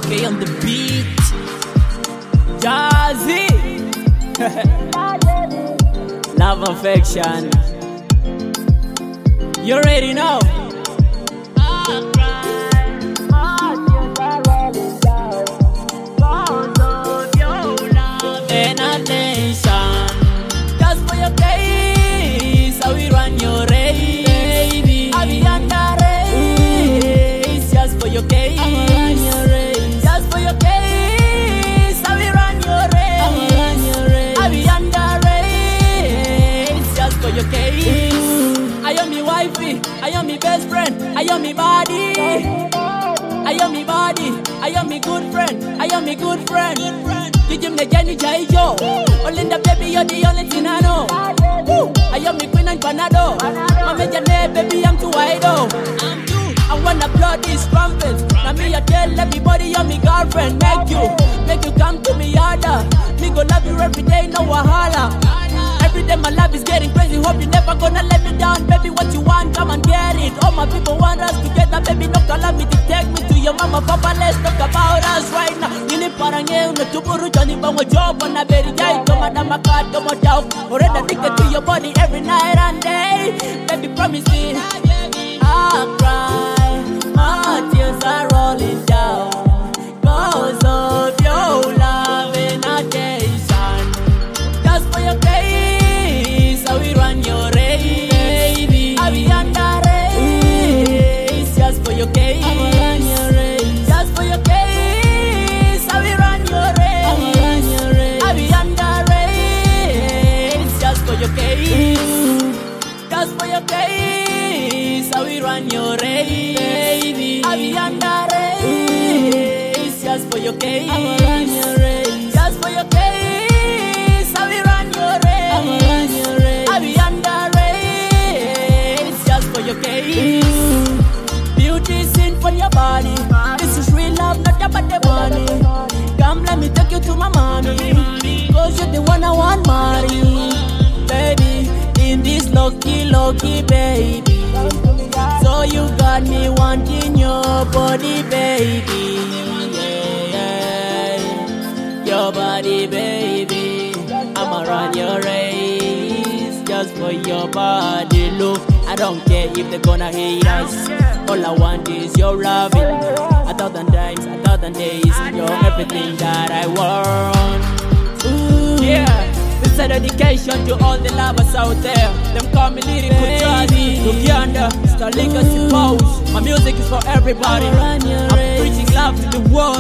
K on the beat, Jazzy. Love affection. You already know. And attention, just for your case, how we run your race, baby. I be under race, just for your case. I'ma run your race, just for your case. How we run your race, I'ma run your race. I be under race, just for your case. I am me wifey, I am me best friend, I am me body. I am me body, I am me good friend, I am me good friend. Did you make any Jaijo? Olinda baby, you're the only thing I know. Woo. I am me queen and panado. My major name, baby, I'm too wide oh. I wanna blow these trumpets. Now me I tell everybody you're me girlfriend. Make you come to me harder. Me go love you every day, no wahala. Every day my love is getting crazy. Hope you never gonna let me down, baby. What you want, come and get it. All my people want us together, baby. No allow me to take me to your mama, papa. Let's talk about us right now. Nini parange unatuburu jani bango job on a very day. Come on, I'm a cat, come on, down. Already addicted to your body every night and day. Baby, promise me. I cry, my tears are rolling down. Cause of your love and attention. Just for your case, how we run your race, baby. I be under race, just for your case. I'ma run your race, just for your case. How we run your race, I'ma run your race. I be under race, just for your case, just for your case. How we run your race, baby. I be under race, just for your case. I'ma run your race, just for your case. How we run your race, I'ma run your race. I be under race, just for your case. Beauty sin for your body. This is real love, not about the money. Come, let me take you to my mommy. Cause you're the one I want, marry. Baby, in this lucky, baby. So you got me wanting your body, baby. Yeah. Your body, baby. I'ma run your race just for your body. Look, I don't care if they're gonna hate us. All I want is your loving. 1,000 times, 1,000 days. You're everything that I want. Ooh. Yeah. It's a dedication to all the lovers out there. Them call me lyrical Jazzy. Look yonder, Starlink and suppose. My music is for everybody. I'm preaching love to the world.